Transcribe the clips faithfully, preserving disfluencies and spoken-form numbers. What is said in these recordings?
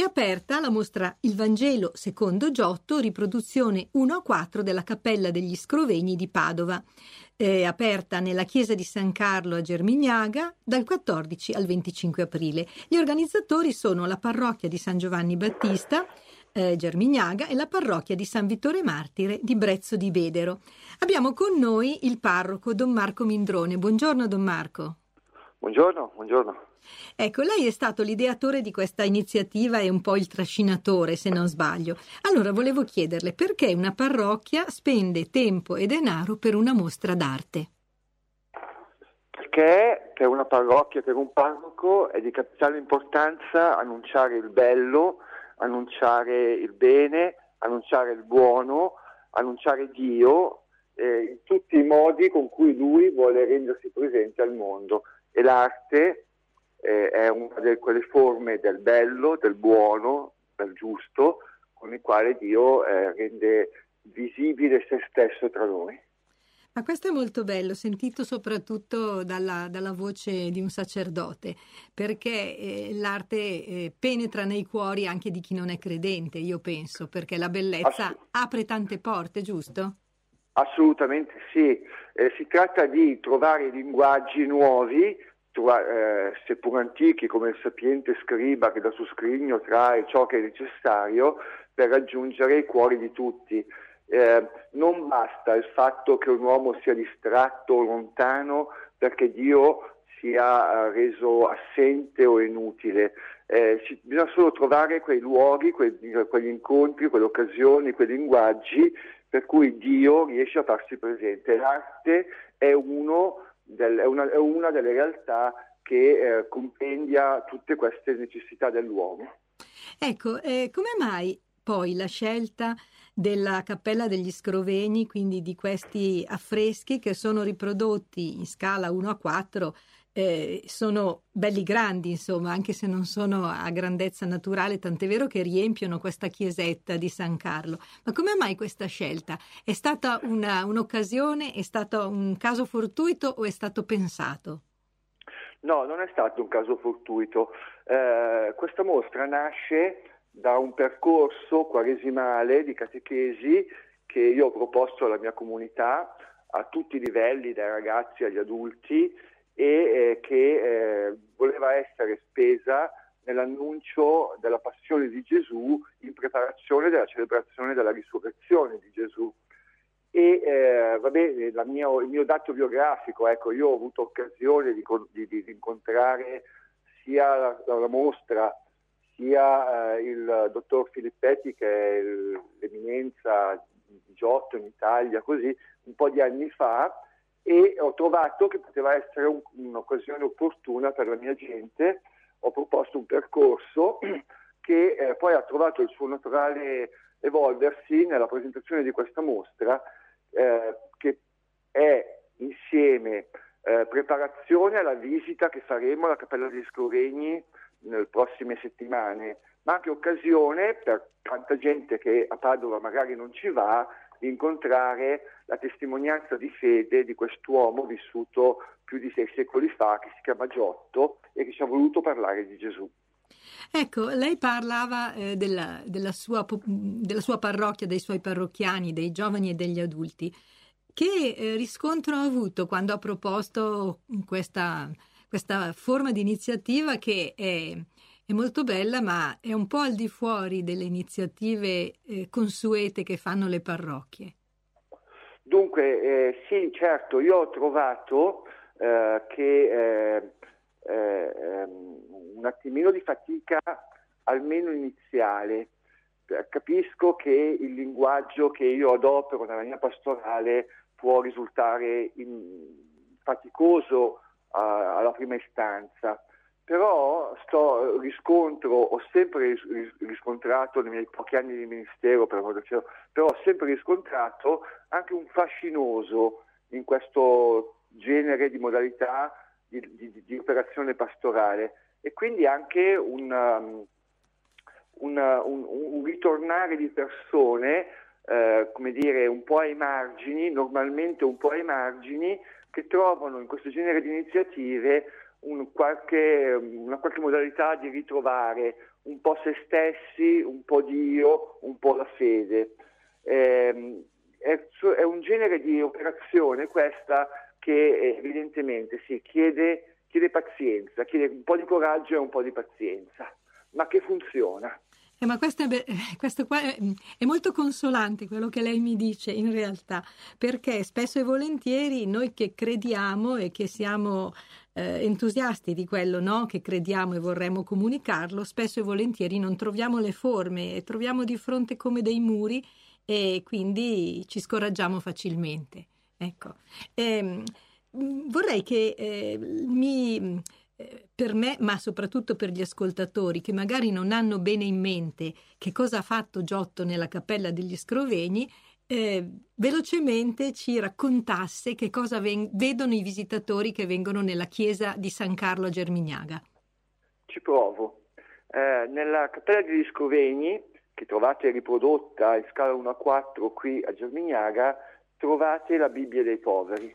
È aperta la mostra Il Vangelo secondo Giotto, riproduzione uno a quattro della Cappella degli Scrovegni di Padova. È aperta nella chiesa di San Carlo a Germignaga dal quattordici al venticinque aprile. Gli organizzatori sono la parrocchia di San Giovanni Battista, eh, Germignaga, e la parrocchia di San Vittore Martire di Brezzo di Bedero. Abbiamo con noi il parroco Don Marco Mindrone. Buongiorno Don Marco. Buongiorno, buongiorno. Ecco, lei è stato l'ideatore di questa iniziativa e un po' il trascinatore, se non sbaglio. Allora volevo chiederle perché una parrocchia spende tempo e denaro per una mostra d'arte. Perché per una parrocchia, per un parroco, è di capitale importanza annunciare il bello, annunciare il bene, annunciare il buono, annunciare Dio eh, in tutti i modi con cui lui vuole rendersi presente al mondo. E l'arte eh, è una di quelle forme del bello, del buono, del giusto, con il quale Dio eh, rende visibile se stesso tra noi. Ma questo è molto bello, sentito soprattutto dalla, dalla voce di un sacerdote, perché eh, l'arte eh, penetra nei cuori anche di chi non è credente, io penso, perché la bellezza Assolut- apre tante porte, giusto? Assolutamente sì, eh, si tratta di trovare linguaggi nuovi, trova, eh, seppur antichi, come il sapiente scriba che dal suo scrigno trae ciò che è necessario per raggiungere i cuori di tutti. Eh, non basta il fatto che un uomo sia distratto o lontano perché Dio sia eh, reso assente o inutile. Eh, ci, bisogna solo trovare quei luoghi, quei, quegli incontri, quelle occasioni, quei linguaggi per cui Dio riesce a farsi presente. L'arte è, uno del, è, una, è una delle realtà che eh, compendia tutte queste necessità dell'uomo. Ecco, eh, come mai poi la scelta della Cappella degli Scrovegni, quindi di questi affreschi che sono riprodotti in scala uno a quattro, eh, sono belli grandi, insomma, anche se non sono a grandezza naturale, tant'è vero che riempiono questa chiesetta di San Carlo. Ma come mai questa scelta? È stata una, un'occasione, è stato un caso fortuito o è stato pensato? No, non è stato un caso fortuito. Eh, questa mostra nasce da un percorso quaresimale di catechesi che io ho proposto alla mia comunità a tutti i livelli, dai ragazzi agli adulti, e eh, che eh, voleva essere spesa nell'annuncio della passione di Gesù in preparazione della celebrazione della risurrezione di Gesù. E eh, vabbè, la mia, il mio dato biografico, ecco, io ho avuto occasione di, di, di incontrare sia la, la mostra sia eh, il dottor Filippetti, che è il, l'eminenza di Giotto in Italia, così un po' di anni fa, e ho trovato che poteva essere un, un'occasione opportuna per la mia gente. Ho proposto un percorso che eh, poi ha trovato il suo naturale evolversi nella presentazione di questa mostra, eh, che è insieme eh, preparazione alla visita che faremo alla Cappella degli Scrovegni nelle prossime settimane, ma anche occasione per tanta gente che a Padova magari non ci va, di incontrare la testimonianza di fede di quest'uomo vissuto più di sei secoli fa, che si chiama Giotto e che ci ha voluto parlare di Gesù. Ecco, lei parlava eh, della, della, sua, della sua parrocchia, dei suoi parrocchiani, dei giovani e degli adulti. Che eh, riscontro ha avuto quando ha proposto questa, questa forma di iniziativa che è, è molto bella, ma è un po' al di fuori delle iniziative eh, consuete che fanno le parrocchie? Dunque, eh, sì, certo, io ho trovato eh, che eh, eh, un attimino di fatica, almeno iniziale. Capisco che il linguaggio che io adopero nella mia pastorale può risultare in, faticoso uh, alla prima istanza, però sto riscontro, ho sempre ris, riscontrato nei miei pochi anni di ministero, per amor del cielo, però ho sempre riscontrato anche un fascinoso in questo genere di modalità di, di, di operazione pastorale, e quindi anche un, um, un, un, un ritornare di persone eh, come dire, un po' ai margini, normalmente un po' ai margini, che trovano in questo genere di iniziative un qualche, una qualche modalità di ritrovare un po' se stessi, un po' Dio, un po' la fede. Eh, è, è un genere di operazione questa che evidentemente si chiede, chiede pazienza, chiede un po' di coraggio e un po' di pazienza, ma che funziona. Eh, ma questo, è be- questo qua è, è molto consolante quello che lei mi dice in realtà, perché spesso e volentieri noi che crediamo e che siamo eh, entusiasti di quello, no? Che crediamo e vorremmo comunicarlo, spesso e volentieri non troviamo le forme e troviamo di fronte come dei muri e quindi ci scoraggiamo facilmente. Ecco. Ehm, vorrei che eh, mi... per me, ma soprattutto per gli ascoltatori che magari non hanno bene in mente che cosa ha fatto Giotto nella Cappella degli Scrovegni, eh, velocemente ci raccontasse che cosa ven- vedono i visitatori che vengono nella chiesa di San Carlo a Germignaga. Ci provo. Eh, nella Cappella degli Scrovegni, che trovate riprodotta in scala uno a quattro qui a Germignaga, trovate la Bibbia dei poveri,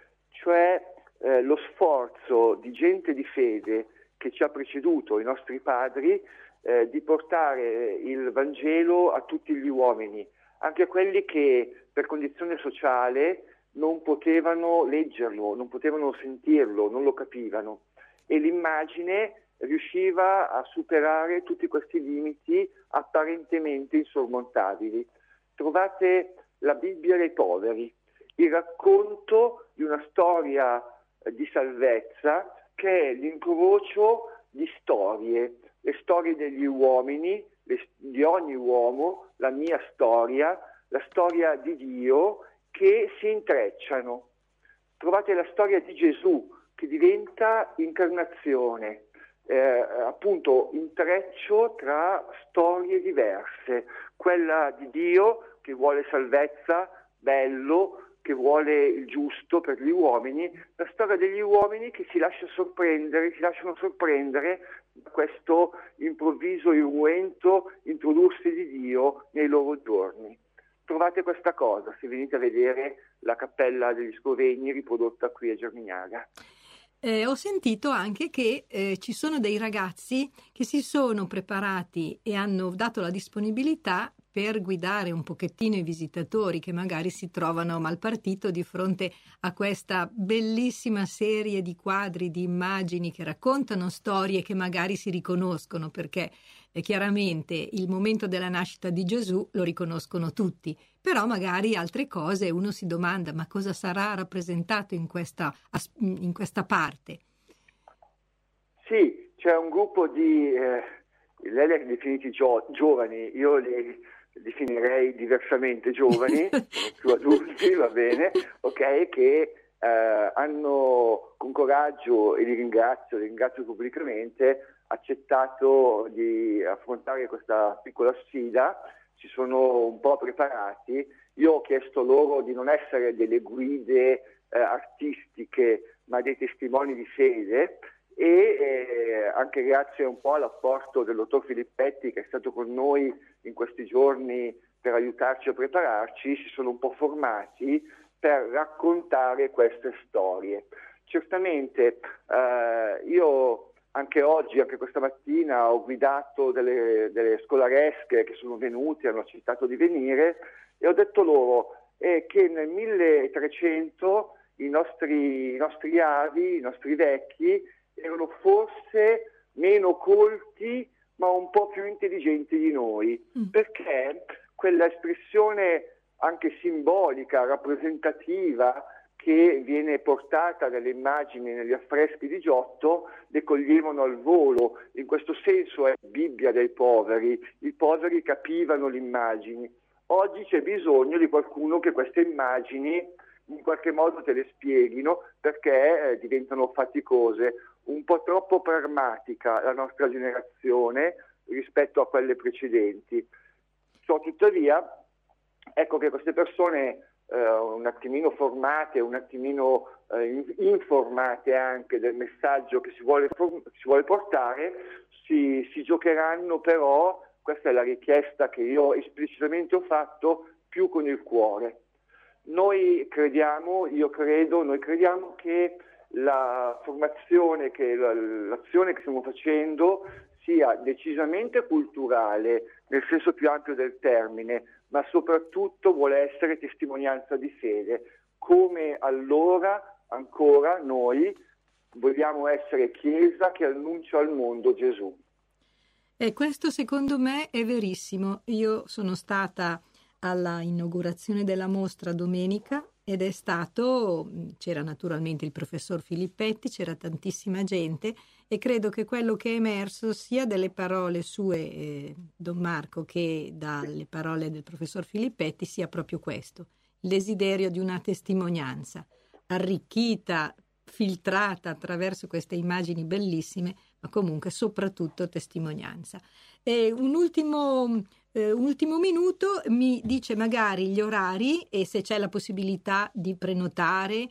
cioè Eh, lo sforzo di gente di fede che ci ha preceduto, i nostri padri, eh, di portare il Vangelo a tutti gli uomini, anche a quelli che per condizione sociale non potevano leggerlo, non potevano sentirlo, non lo capivano. E l'immagine riusciva a superare tutti questi limiti apparentemente insormontabili. Trovate la Bibbia dei poveri, il racconto di una storia di salvezza che è l'incrocio di storie, le storie degli uomini, le, di ogni uomo, la mia storia, la storia di Dio che si intrecciano. Trovate la storia di Gesù che diventa incarnazione, eh, appunto intreccio tra storie diverse, quella di Dio che vuole salvezza, bello, che vuole il giusto per gli uomini, la storia degli uomini che si lascia sorprendere, si lasciano sorprendere da questo improvviso irruento introdursi di Dio nei loro giorni. Trovate questa cosa se venite a vedere la Cappella degli Scrovegni riprodotta qui a Germignaga. Eh, ho sentito anche che eh, ci sono dei ragazzi che si sono preparati e hanno dato la disponibilità per guidare un pochettino i visitatori che magari si trovano mal partito di fronte a questa bellissima serie di quadri, di immagini che raccontano storie che magari si riconoscono, perché eh, chiaramente il momento della nascita di Gesù lo riconoscono tutti, però magari altre cose uno si domanda ma cosa sarà rappresentato in questa, in questa parte? Sì, c'è un gruppo di, eh, lei li ha definiti gio- giovani, io li definirei diversamente giovani, sono più adulti, va bene, ok, che eh, hanno con coraggio, e li ringrazio, li ringrazio pubblicamente, accettato di affrontare questa piccola sfida, si sono un po' preparati. Io ho chiesto loro di non essere delle guide eh, artistiche, ma dei testimoni di fede, e eh, anche grazie un po' all'apporto del dottor Filippetti, che è stato con noi in questi giorni per aiutarci a prepararci, si sono un po' formati per raccontare queste storie. Certamente eh, io anche oggi, anche questa mattina, ho guidato delle, delle scolaresche che sono venute, hanno accettato di venire, e ho detto loro eh, che nel milletrecento i nostri, i nostri avi, i nostri vecchi erano forse meno colti ma un po' più intelligenti di noi, mm. perché quella espressione anche simbolica, rappresentativa che viene portata dalle immagini negli affreschi di Giotto le coglievano al volo. In questo senso è Bibbia dei poveri, i poveri capivano le immagini. Oggi c'è bisogno di qualcuno che queste immagini in qualche modo te le spieghino, perché eh, diventano faticose, un po' troppo pragmatica la nostra generazione rispetto a quelle precedenti. So tuttavia, ecco che queste persone eh, un attimino formate, un attimino eh, informate anche del messaggio che si vuole, si vuole portare, si, si giocheranno però, questa è la richiesta che io esplicitamente ho fatto, più con il cuore. Noi crediamo, io credo, noi crediamo che la formazione, che la, l'azione che stiamo facendo sia decisamente culturale, nel senso più ampio del termine, ma soprattutto vuole essere testimonianza di fede, come allora ancora noi vogliamo essere Chiesa che annuncia al mondo Gesù. E questo secondo me è verissimo. Io sono stata alla inaugurazione della mostra domenica ed è stato, c'era naturalmente il professor Filippetti, c'era tantissima gente e credo che quello che è emerso sia dalle parole sue, eh, Don Marco, che dalle parole del professor Filippetti sia proprio questo, il desiderio di una testimonianza arricchita, filtrata attraverso queste immagini bellissime, ma comunque soprattutto testimonianza. E un ultimo, eh, un ultimo minuto mi dice magari gli orari e se c'è la possibilità di prenotare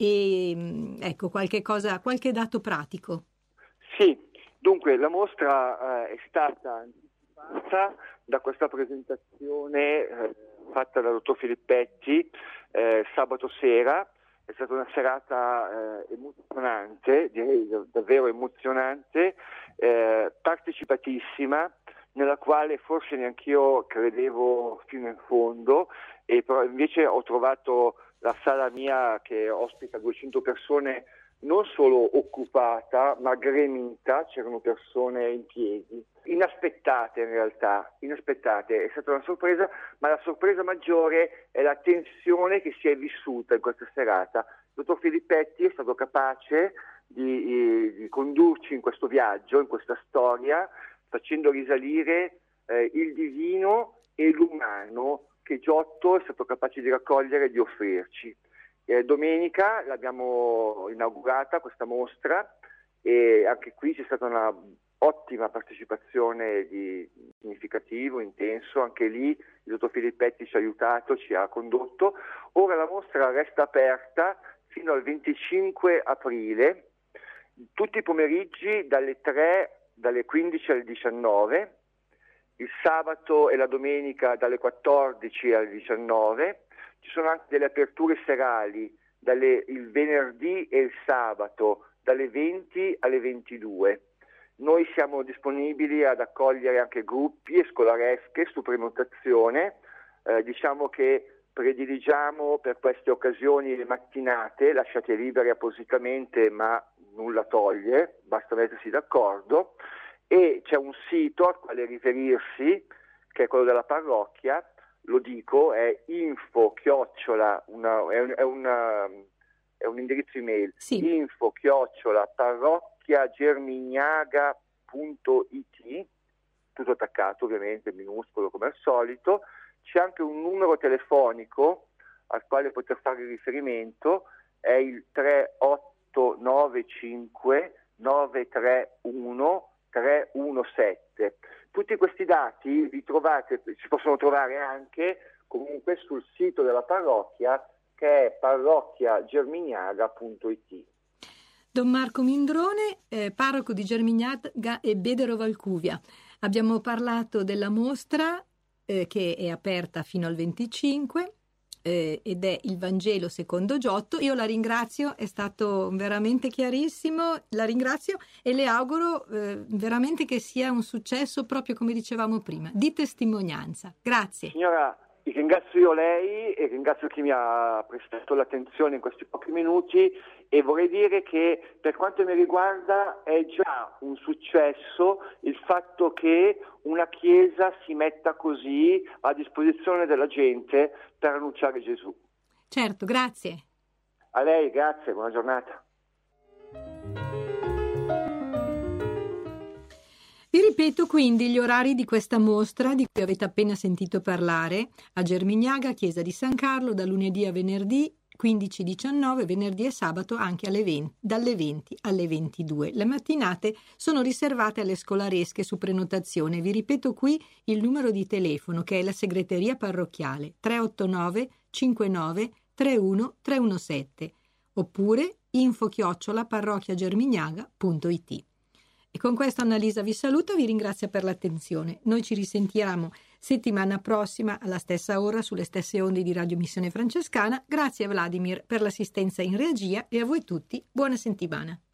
e ecco qualche cosa, qualche dato pratico. Sì, dunque la mostra eh, è stata anticipata da questa presentazione eh, fatta dal dottor Filippetti eh, sabato sera. È stata una serata eh, emozionante, direi davvero emozionante, eh, partecipatissima, nella quale forse neanch'io credevo fino in fondo, e però invece ho trovato la sala mia che ospita duecento persone non solo occupata, ma gremita, c'erano persone in piedi, inaspettate in realtà, inaspettate, è stata una sorpresa, ma la sorpresa maggiore è la tensione che si è vissuta in questa serata. Il dottor Filippetti è stato capace di, di condurci in questo viaggio, in questa storia, facendo risalire eh, il divino e l'umano che Giotto è stato capace di raccogliere e di offrirci. Eh, domenica l'abbiamo inaugurata questa mostra e anche qui c'è stata una ottima partecipazione di significativo, intenso, anche lì il dottor Filippetti ci ha aiutato, ci ha condotto. Ora la mostra resta aperta fino al venticinque aprile, tutti i pomeriggi dalle tre, dalle quindici alle diciannove, il sabato e la domenica dalle quattordici alle diciannove. Ci sono anche delle aperture serali dalle, il venerdì e il sabato dalle venti alle ventidue. Noi siamo disponibili ad accogliere anche gruppi e scolaresche su prenotazione. Eh, diciamo che prediligiamo per queste occasioni le mattinate, lasciate libere appositamente, ma nulla toglie, basta mettersi d'accordo. E c'è un sito al quale riferirsi, che è quello della parrocchia. Lo dico, è info chiocciola, una, è, un, è, una, è un indirizzo email, sì. info chiocciola parrocchiagermignaga punto it, tutto attaccato ovviamente, minuscolo come al solito. C'è anche un numero telefonico al quale poter fare riferimento, è il tre otto nove cinque nove tre uno tre uno sette. Tutti questi dati li trovate, si possono trovare anche comunque sul sito della parrocchia, che è parrocchiagermignaga punto it. Don Marco Mindrone, eh, parroco di Germignaga e Bedero Valcuvia. Abbiamo parlato della mostra eh, che è aperta fino al venticinque eh, ed è il Vangelo secondo Giotto. Io la ringrazio, è stato veramente chiarissimo, la ringrazio e le auguro eh, veramente che sia un successo, proprio come dicevamo prima, di testimonianza. Grazie. Signora, ringrazio io lei e ringrazio chi mi ha prestato l'attenzione in questi pochi minuti, e vorrei dire che per quanto mi riguarda è già un successo il fatto che una chiesa si metta così a disposizione della gente per annunciare Gesù. Certo, grazie. A lei, grazie, buona giornata. Vi ripeto quindi gli orari di questa mostra di cui avete appena sentito parlare: a Germignaga, chiesa di San Carlo, da lunedì a venerdì quindici diciannove, venerdì e sabato anche alle venti, dalle venti alle ventidue. Le mattinate sono riservate alle scolaresche su prenotazione. Vi ripeto qui il numero di telefono, che è la segreteria parrocchiale, tre otto nove cinque nove tre uno tre uno sette, oppure info chiocciola parrocchiagermignaga punto it. E con questo Annalisa vi saluta, vi ringrazia per l'attenzione. Noi ci risentiamo settimana prossima alla stessa ora sulle stesse onde di Radio Missione Francescana. Grazie a Vladimir per l'assistenza in regia e a voi tutti buona settimana.